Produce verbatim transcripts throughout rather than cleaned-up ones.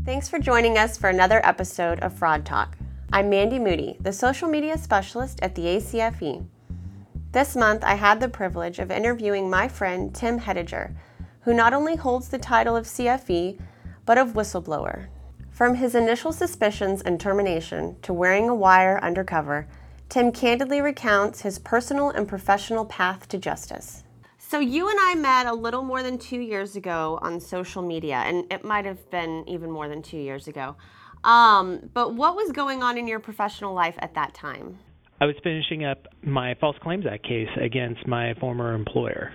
Thanks for joining us for another episode of Fraud Talk. I'm Mandy Moody, the social media specialist at the A C F E. This month, I had the privilege of interviewing my friend Tim Hettiger, who not only holds the title of C F E, but of whistleblower. From his initial suspicions and termination to wearing a wire undercover, Tim candidly recounts his personal and professional path to justice. So you and I met a little more than two years ago on social media, and it might have been even more than two years ago. Um, but what was going on in your professional life at that time? I was finishing up my False Claims Act case against my former employer.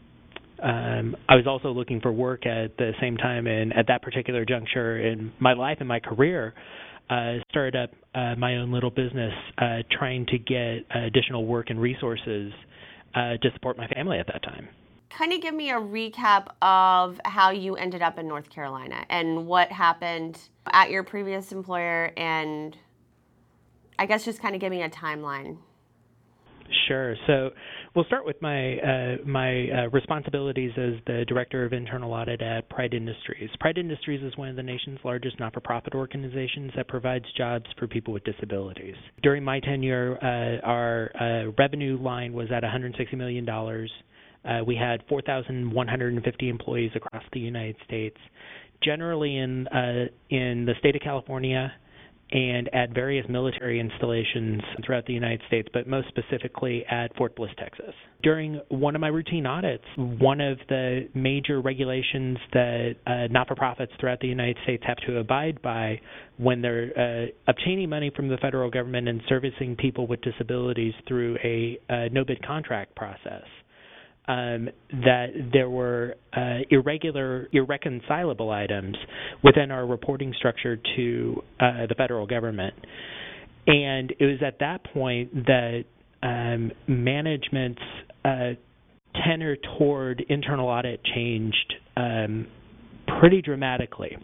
Um, I was also looking for work at the same time, and at that particular juncture in my life and my career, uh, started up uh, my own little business, uh, trying to get uh, additional work and resources uh, to support my family at that time. Kind of give me a recap of how you ended up in North Carolina and what happened at your previous employer, and I guess just kind of give me a timeline. Sure. So we'll start with my uh, my uh, responsibilities as the Director of Internal Audit at Pride Industries. Pride Industries is one of the nation's largest not-for-profit organizations that provides jobs for people with disabilities. During my tenure, uh, our uh, revenue line was at one hundred sixty million dollars. Uh, we had four thousand one hundred fifty employees across the United States, generally in uh, in the state of California, and at various military installations throughout the United States, but most specifically at Fort Bliss, Texas. During one of my routine audits, one of the major regulations that uh, not-for-profits throughout the United States have to abide by when they're uh, obtaining money from the federal government and servicing people with disabilities through a uh, no-bid contract process, Um, that there were uh, irregular, irreconcilable items within our reporting structure to uh, the federal government. And it was at that point that um, management's uh, tenor toward internal audit changed um, pretty dramatically.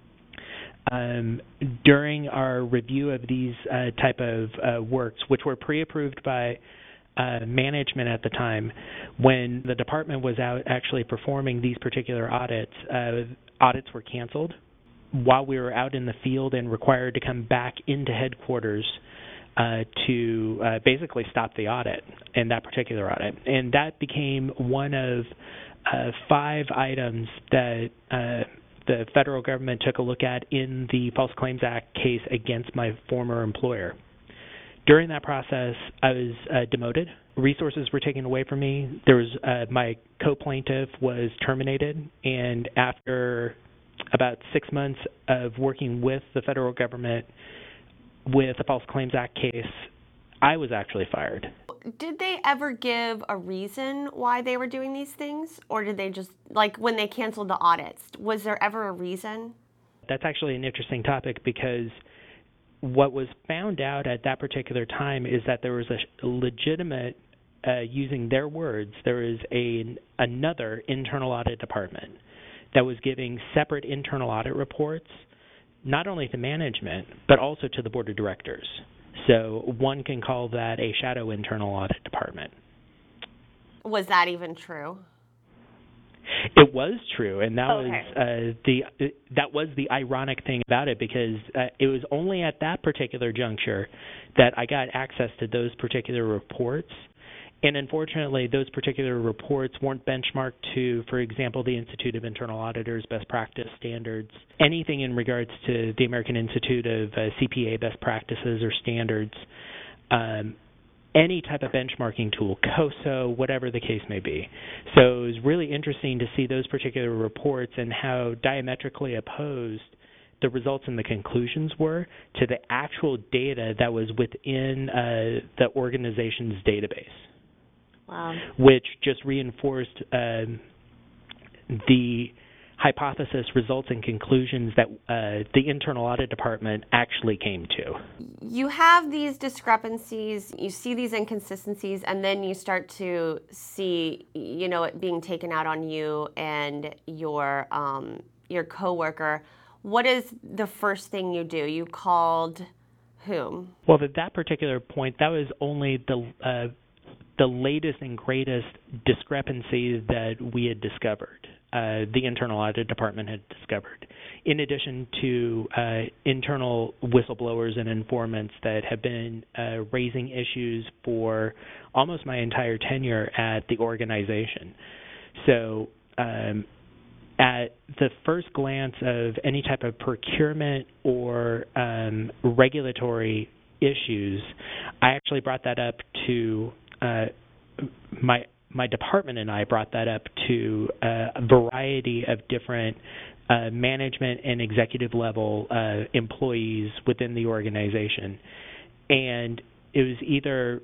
Um, during our review of these uh, type of uh, works, which were pre-approved by Uh, management at the time, when the department was out actually performing these particular audits, uh, audits were canceled while we were out in the field and required to come back into headquarters uh, to uh, basically stop the audit in that particular audit. And that became one of uh, five items that uh, the federal government took a look at in the False Claims Act case against my former employer. During that process, I was uh, demoted. Resources were taken away from me. There was uh, my co-plaintiff was terminated, and after about six months of working with the federal government with the False Claims Act case, I was actually fired. Did they ever give a reason why they were doing these things, or did they just, like when they canceled the audits, was there ever a reason? That's actually an interesting topic, because what was found out at that particular time is that there was a legitimate, uh, using their words, there was a, another internal audit department that was giving separate internal audit reports, not only to management, but also to the board of directors. So one can call that a shadow internal audit department. Was that even true? It was true, and that okay. was uh, the uh, that was the ironic thing about it, because uh, it was only at that particular juncture that I got access to those particular reports, and unfortunately, those particular reports weren't benchmarked to, for example, the Institute of Internal Auditors best practice standards, anything in regards to the American Institute of uh, C P A best practices or standards. Um, any type of benchmarking tool, COSO, whatever the case may be. So it was really interesting to see those particular reports and how diametrically opposed the results and the conclusions were to the actual data that was within uh, the organization's database. Wow. Which just reinforced um, the hypothesis, results, and conclusions that uh, the internal audit department actually came to. You have these discrepancies, you see these inconsistencies, and then you start to see, you know, it being taken out on you and your um, your coworker. What is the first thing you do? You called whom? Well, at that particular point, that was only the uh, the latest and greatest discrepancy that we had discovered. uh, the internal audit department had discovered, in addition to uh, internal whistleblowers and informants that have been uh, raising issues for almost my entire tenure at the organization. So um, at the first glance of any type of procurement or um, regulatory issues, I actually brought that up to uh, my my department, and I brought that up to uh, a variety of different uh, management and executive level uh, employees within the organization. And it was either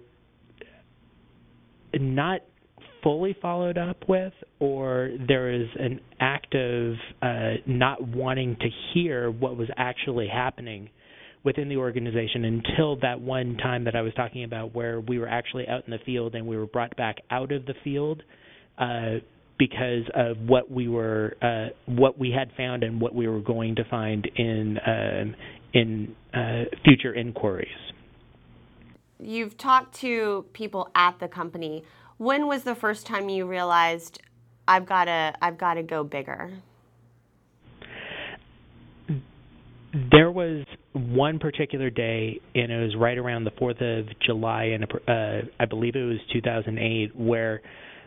not fully followed up with, or there is an act of uh, not wanting to hear what was actually happening within the organization until that one time that I was talking about, where we were actually out in the field and we were brought back out of the field uh, because of what we were, uh, what we had found and what we were going to find in um, in uh, future inquiries. You've talked to people at the company. When was the first time you realized I've got to I've got to go bigger? There was one particular day, and it was right around the fourth of July, and uh, I believe it was two thousand eight, where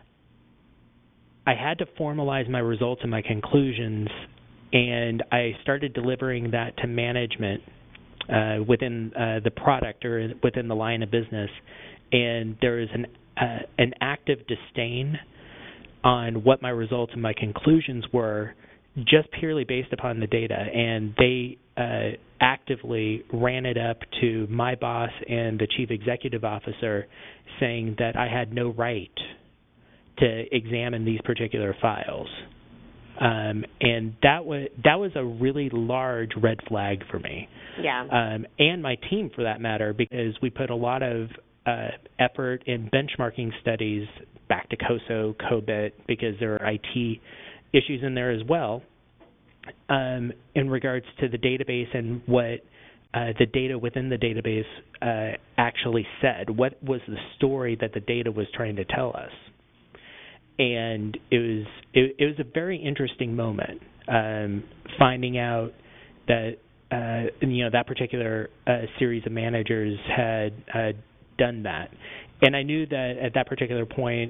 I had to formalize my results and my conclusions, and I started delivering that to management uh, within uh, the product or within the line of business, and there was an uh, an active disdain on what my results and my conclusions were, just purely based upon the data, and they uh, actively ran it up to my boss and the chief executive officer, saying that I had no right to examine these particular files. Um, and that was that was a really large red flag for me. Yeah. Um, and my team, for that matter, because we put a lot of uh, effort in benchmarking studies back to COSO, COBIT, because there are I T issues in there as well, um, in regards to the database and what uh, the data within the database uh, actually said. What was the story that the data was trying to tell us? And it was it, it was a very interesting moment, um, finding out that uh, you know that particular uh, series of managers had uh, done that, and I knew that at that particular point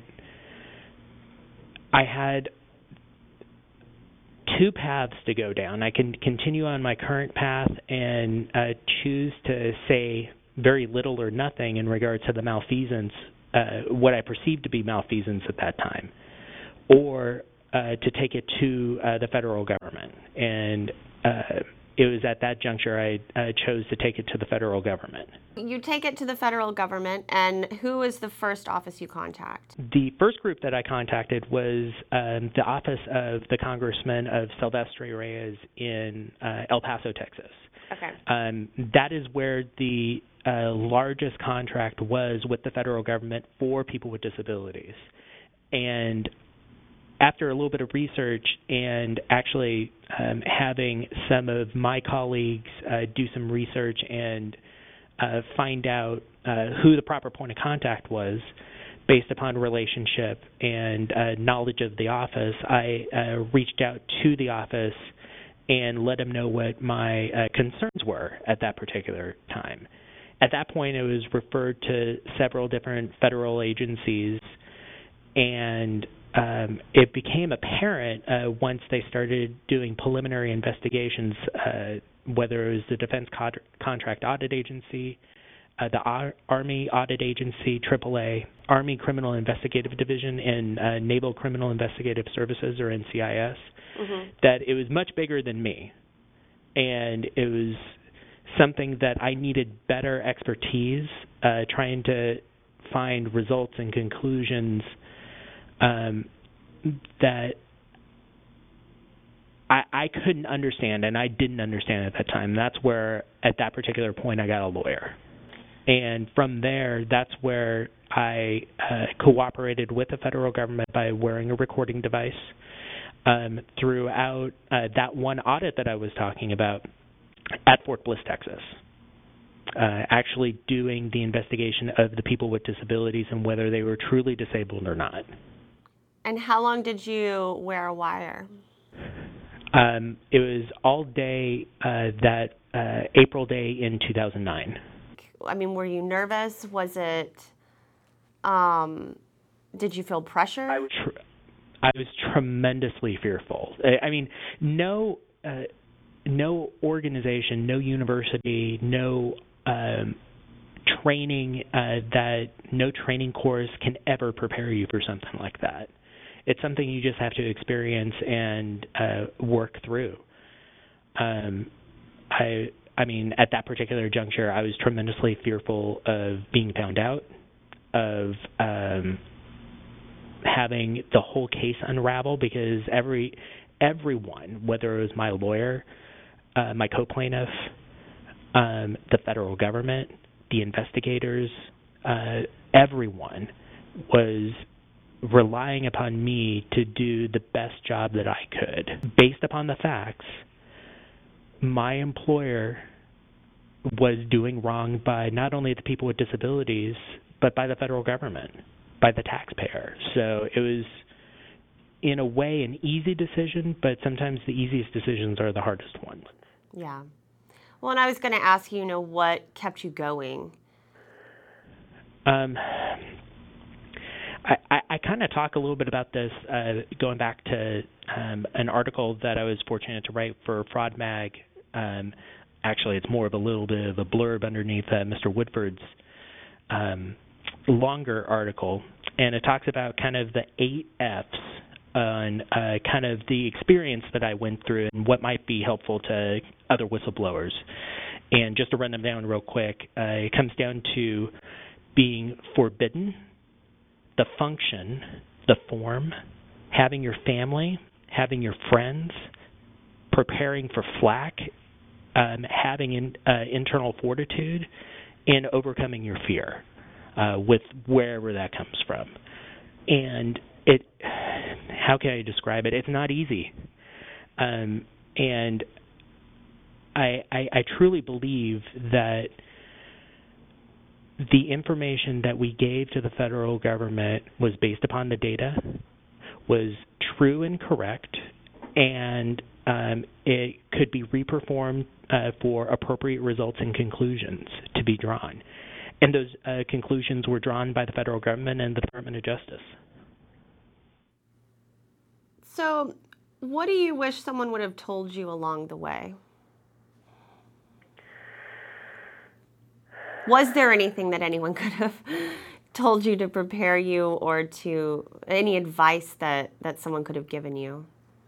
I had two paths to go down. I can continue on my current path and uh, choose to say very little or nothing in regards to the malfeasance, uh, what I perceived to be malfeasance at that time, or uh, to take it to uh, the federal government. And uh, it was at that juncture I uh, chose to take it to the federal government. You take it to the federal government, and who was the first office you contact? The first group that I contacted was um, the office of the Congressman of Silvestre Reyes in uh, El Paso, Texas. Okay. Um, that is where the uh, largest contract was with the federal government for people with disabilities. And after a little bit of research and actually um, having some of my colleagues uh, do some research and uh, find out uh, who the proper point of contact was based upon relationship and uh, knowledge of the office, I uh, reached out to the office and let them know what my uh, concerns were at that particular time. At that point, it was referred to several different federal agencies, and Um, it became apparent uh, once they started doing preliminary investigations, uh, whether it was the Defense Con- Contract Audit Agency, uh, the Ar- Army Audit Agency, triple A, Army Criminal Investigative Division, and uh, Naval Criminal Investigative Services, or N C I S, mm-hmm. that it was much bigger than me. And it was something that I needed better expertise, uh, trying to find results and conclusions Um, that I, I couldn't understand, and I didn't understand at that time. That's where, at that particular point, I got a lawyer. And from there, that's where I uh, cooperated with the federal government by wearing a recording device um, throughout uh, that one audit that I was talking about at Fort Bliss, Texas. Uh, actually doing the investigation of the people with disabilities and whether they were truly disabled or not. And how long did you wear a wire? Um, it was all day uh, that uh, April day in two thousand nine. I mean, were you nervous? Was it, um, did you feel pressure? I was, tr- I was tremendously fearful. I, I mean, no, uh, no organization, no university, no um, training uh, that no training course can ever prepare you for something like that. It's something you just have to experience and uh, work through. Um, I, I mean, at that particular juncture, I was tremendously fearful of being found out, of um, having the whole case unravel, because every everyone, whether it was my lawyer, uh, my co-plaintiff, um, the federal government, the investigators, uh, everyone was relying upon me to do the best job that I could. Based upon the facts, my employer was doing wrong by not only the people with disabilities, but by the federal government, by the taxpayer. So it was, in a way, an easy decision, but sometimes the easiest decisions are the hardest ones. Yeah. Well, and I was going to ask you, you know, what kept you going? Um, I, I, I kind of talk a little bit about this uh, going back to um, an article that I was fortunate to write for Fraud Mag. Um, actually, it's more of a little bit of a blurb underneath uh, Mister Woodford's um, longer article, and it talks about kind of the eight F's on uh, kind of the experience that I went through and what might be helpful to other whistleblowers. And just to run them down real quick, uh, it comes down to being forbidden, the function, the form, having your family, having your friends, preparing for flack, um, having in, uh, internal fortitude, and overcoming your fear uh, with wherever that comes from. And it, how can I describe it? It's not easy. Um, and I, I, I truly believe that the information that we gave to the federal government was based upon the data, was true and correct, and um, it could be reperformed uh, for appropriate results and conclusions to be drawn. And those uh, conclusions were drawn by the federal government and the Department of Justice. So, what do you wish someone would have told you along the way? Was there anything that anyone could have told you to prepare you, or to any advice that, that someone could have given you?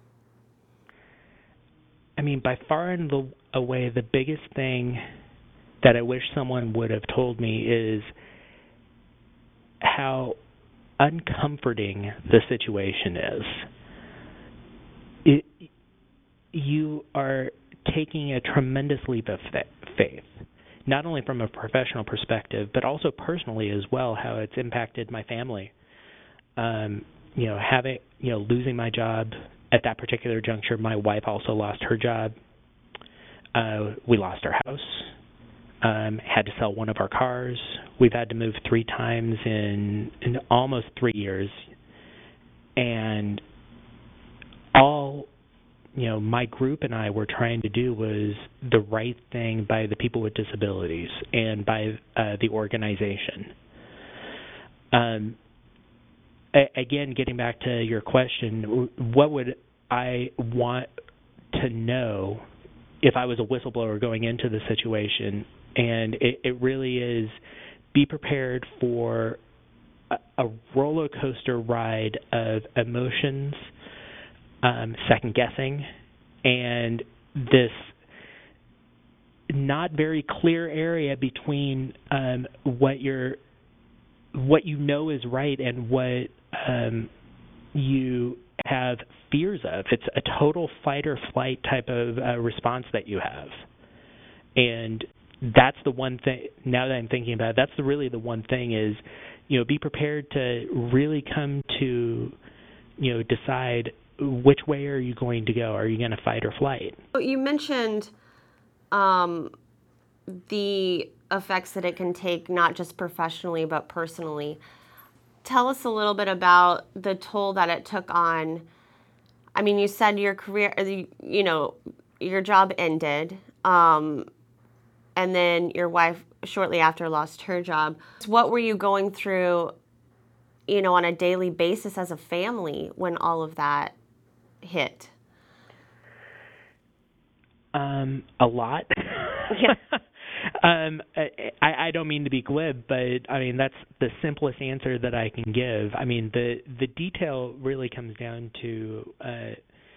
I mean, by far and the, away, the biggest thing that I wish someone would have told me is how uncomforting the situation is. It, you are taking a tremendous leap of faith, not only from a professional perspective, but also personally as well, how it's impacted my family. Um, you know, having, you know, losing my job at that particular juncture. My wife also lost her job. Uh, we lost our house. Um, had to sell one of our cars. We've had to move three times in, in almost three years. And all, you know, my group and I were trying to do was the right thing by the people with disabilities and by uh, the organization. Um, a- again, getting back to your question, what would I want to know if I was a whistleblower going into the situation? And it, it really is, be prepared for a, a roller coaster ride of emotions, um, second guessing, and this not very clear area between um, what you're, what you know is right and what um, you have fears of. It's a total fight or flight type of uh, response that you have, and that's the one thing. Now that I'm thinking about it, that's the, really the one thing is, you know, be prepared to really come to, you know, decide which way are you going to go. Are you going to fight or flight? You mentioned um, the effects that it can take, not just professionally but personally. tell us a little bit about the toll that it took on, I mean, you said your career, you know, your job ended, um, and then your wife shortly after lost her job. What were you going through, you know, on a daily basis as a family when all of that hit? Um, a lot. Yeah. um, I, I don't mean to be glib, but I mean that's the simplest answer that I can give. I mean the the detail really comes down to, uh,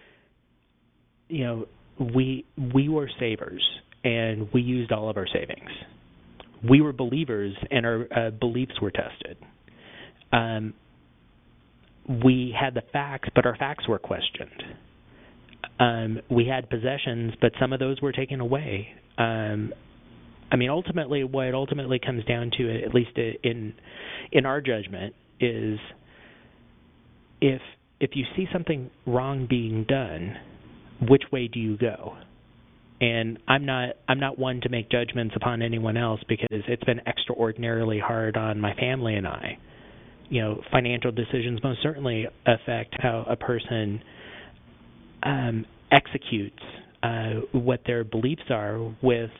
you know, we we were savers and we used all of our savings. We were believers and our uh, beliefs were tested. Um, we had the facts, but our facts were questioned. Um, we had possessions, but some of those were taken away. Um, I mean, ultimately, what it ultimately comes down to, at least in in our judgment, is if if you see something wrong being done, which way do you go? And I'm not I'm not one to make judgments upon anyone else because it's been extraordinarily hard on my family and I. You know, financial decisions most certainly affect how a person um, executes uh, what their beliefs are with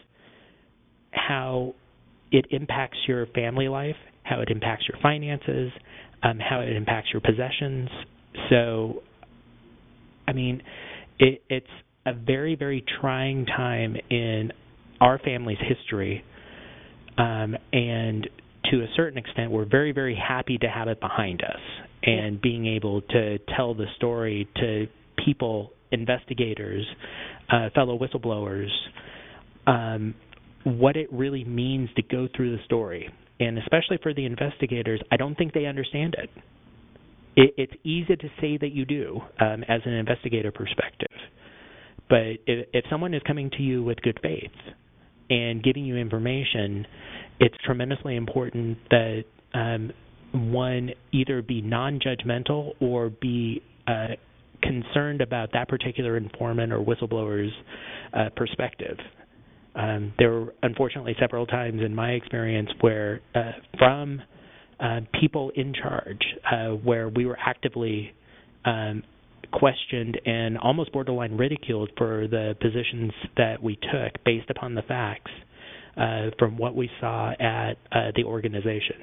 how it impacts your family life, how it impacts your finances, um, how it impacts your possessions. So, I mean, it, it's a very, very trying time in our family's history, um, and to a certain extent, we're very, very happy to have it behind us and being able to tell the story to people, investigators, uh, fellow whistleblowers, um, what it really means to go through the story. And especially for the investigators, I don't think they understand it. it it's easy to say that you do um, as an investigator perspective. But if, if someone is coming to you with good faith and giving you information, it's tremendously important that um, one either be non-judgmental or be uh, concerned about that particular informant or whistleblower's uh, perspective. Um, there were unfortunately several times in my experience where uh, from uh, people in charge uh, where we were actively um, questioned and almost borderline ridiculed for the positions that we took based upon the facts uh, from what we saw at uh, the organization.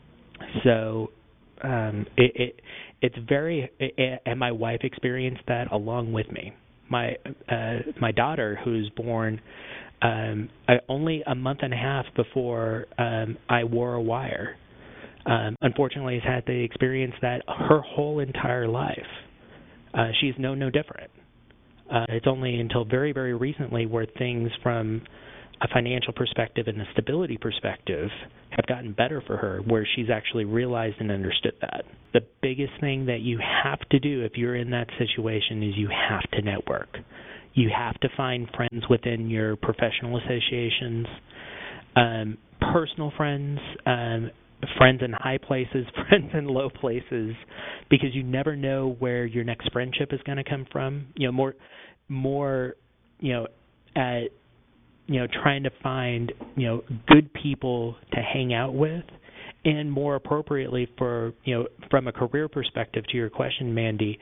So um, it, it, it's very, it, and my wife experienced that along with me. My uh, my daughter, who's born um, only a month and a half before um, I wore a wire, um, unfortunately has had to experience that her whole entire life. Uh, she's no no different. Uh, it's only until very, very recently where things from a financial perspective and a stability perspective have gotten better for her, where she's actually realized and understood that. The biggest thing that you have to do if you're in that situation is you have to network. You have to find friends within your professional associations, um, personal friends, um, friends in high places, friends in low places, because you never know where your next friendship is going to come from. You know, more, more, you know, at, you know, trying to find, you know, good people to hang out with, and more appropriately for, you know, from a career perspective to your question, Mandy,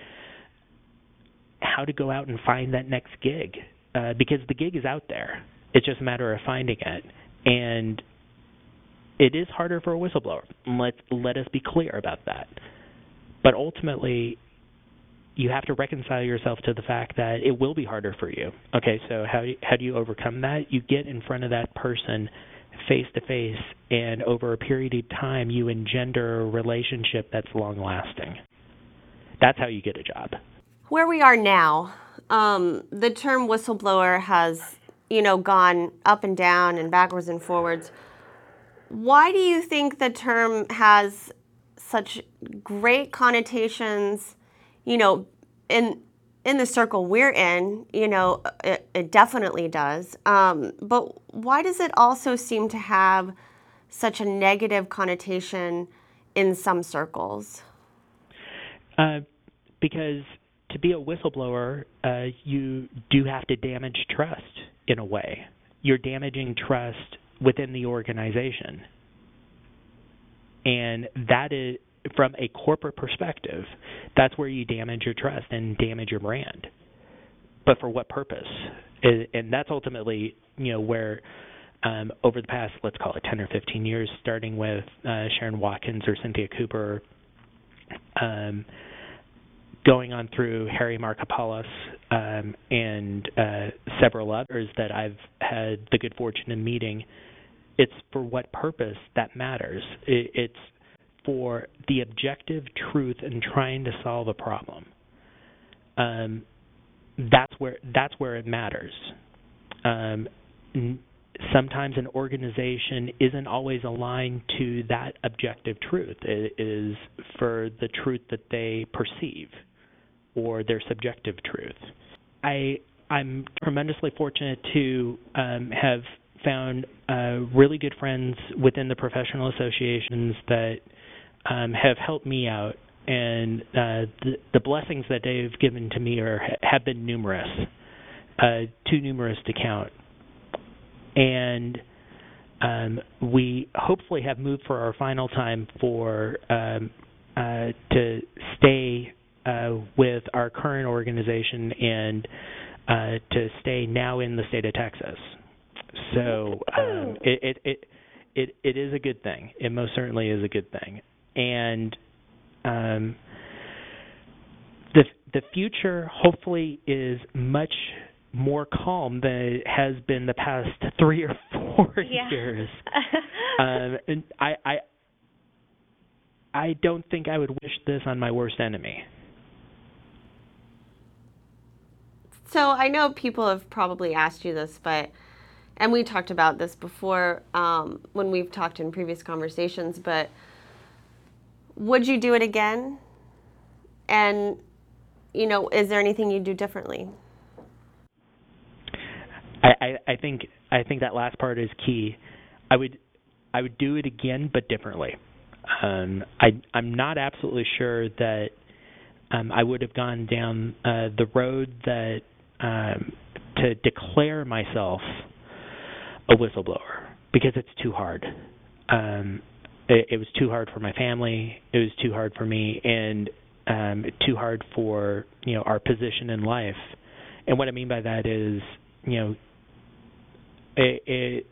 how to go out and find that next gig, uh, because the gig is out there. It's just a matter of finding it. And it is harder for a whistleblower. Let let us be clear about that. But ultimately, you have to reconcile yourself to the fact that it will be harder for you. Okay, so how how do you overcome that? You get in front of that person face to face, and over a period of time, you engender a relationship that's long lasting. That's how you get a job. Where we are now, um, the term whistleblower has, you know, gone up and down and backwards and forwards. Why do you think the term has such great connotations, you know, in in the circle we're in? You know, it, it definitely does. Um, but why does it also seem to have such a negative connotation in some circles? Uh, because to be a whistleblower, uh, you do have to damage trust in a way. You're damaging trust within the organization. And that is from a corporate perspective, that's where you damage your trust and damage your brand. But for what purpose? And that's ultimately, you know, where um, over the past, let's call it ten or fifteen years, starting with uh, Sharon Watkins or Cynthia Cooper, um, going on through Harry Markopolos um, and uh, several others that I've had the good fortune of meeting, it's for what purpose that matters. It, it's for the objective truth and trying to solve a problem. Um, that's where that's where it matters. Um, n- sometimes an organization isn't always aligned to that objective truth. It is for the truth that they perceive or their subjective truth. I I'm tremendously fortunate to um, have found uh, really good friends within the professional associations that um, have helped me out. And uh, the, the blessings that they've given to me are have been numerous, uh, too numerous to count. And um, we hopefully have moved for our final time for um, uh, to stay uh, with our current organization and uh, to stay now in the state of Texas. So um, it, it it it it is a good thing. It most certainly is a good thing. And Um, the the future hopefully is much more calm than it has been the past three or four yeah. years. um, and I, I I don't think I would wish this on my worst enemy. So I know people have probably asked you this, but and we talked about this before um, when we've talked in previous conversations, but would you do it again? And, you know, is there anything you'd do differently? I, I, I think I think that last part is key. I would I would do it again, but differently. Um, I I'm not absolutely sure that um, I would have gone down uh, the road that um, to declare myself a whistleblower because it's too hard. Um, It, it was too hard for my family. It was too hard for me, and um, too hard for you know our position in life. And what I mean by that is, you know, it it,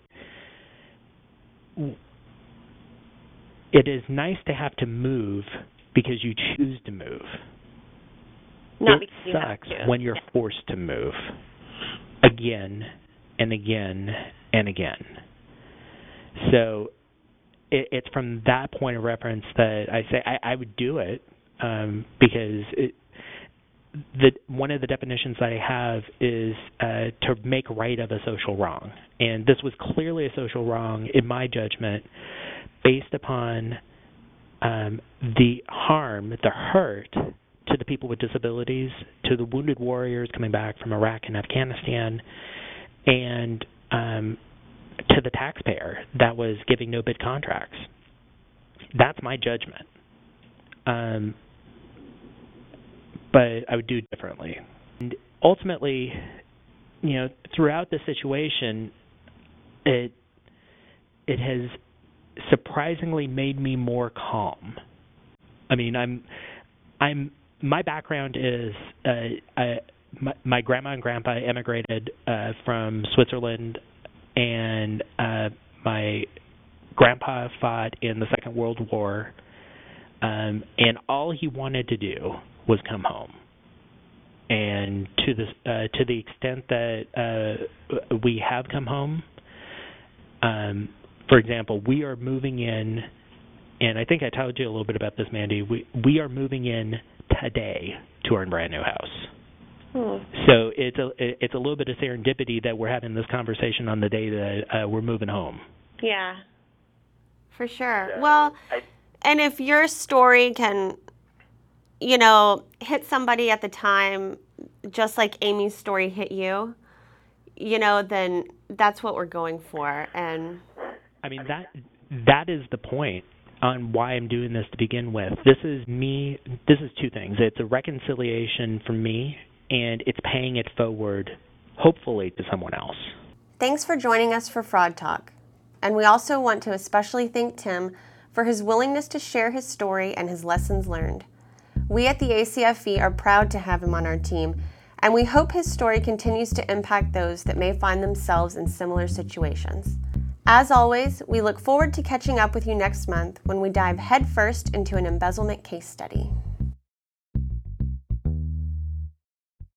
it is nice to have to move because you choose to move. Not it because you sucks have to. when you're forced to move again and again and again. So it's from that point of reference that I say I, I would do it um, because it, the one of the definitions I have is uh, to make right of a social wrong. And this was clearly a social wrong, in my judgment, based upon um, the harm, the hurt to the people with disabilities, to the wounded warriors coming back from Iraq and Afghanistan, and um, to the taxpayer that was giving no-bid contracts. That's my judgment. Um, but I would do it differently. And ultimately, you know, throughout the situation, it it has surprisingly made me more calm. I mean, I'm I'm my background is uh, I, my, my grandma and grandpa emigrated uh, from Switzerland. And uh, my grandpa fought in the Second World War, um, and all he wanted to do was come home. And to the uh, to the extent that uh, we have come home, um, for example, we are moving in, and I think I told you a little bit about this, Mandy. We we are moving in today to our brand new house. So it's a it's a little bit of serendipity that we're having this conversation on the day that uh, we're moving home. Yeah, for sure. Well, and if your story can, you know, hit somebody at the time, just like Amy's story hit you, you know, then that's what we're going for. And I mean that that is the point on why I'm doing this to begin with. This is me. This is two things. It's a reconciliation for me. And it's paying it forward, hopefully, to someone else. Thanks for joining us for Fraud Talk. And we also want to especially thank Tim for his willingness to share his story and his lessons learned. We at the A C F E are proud to have him on our team, and we hope his story continues to impact those that may find themselves in similar situations. As always, we look forward to catching up with you next month when we dive headfirst into an embezzlement case study.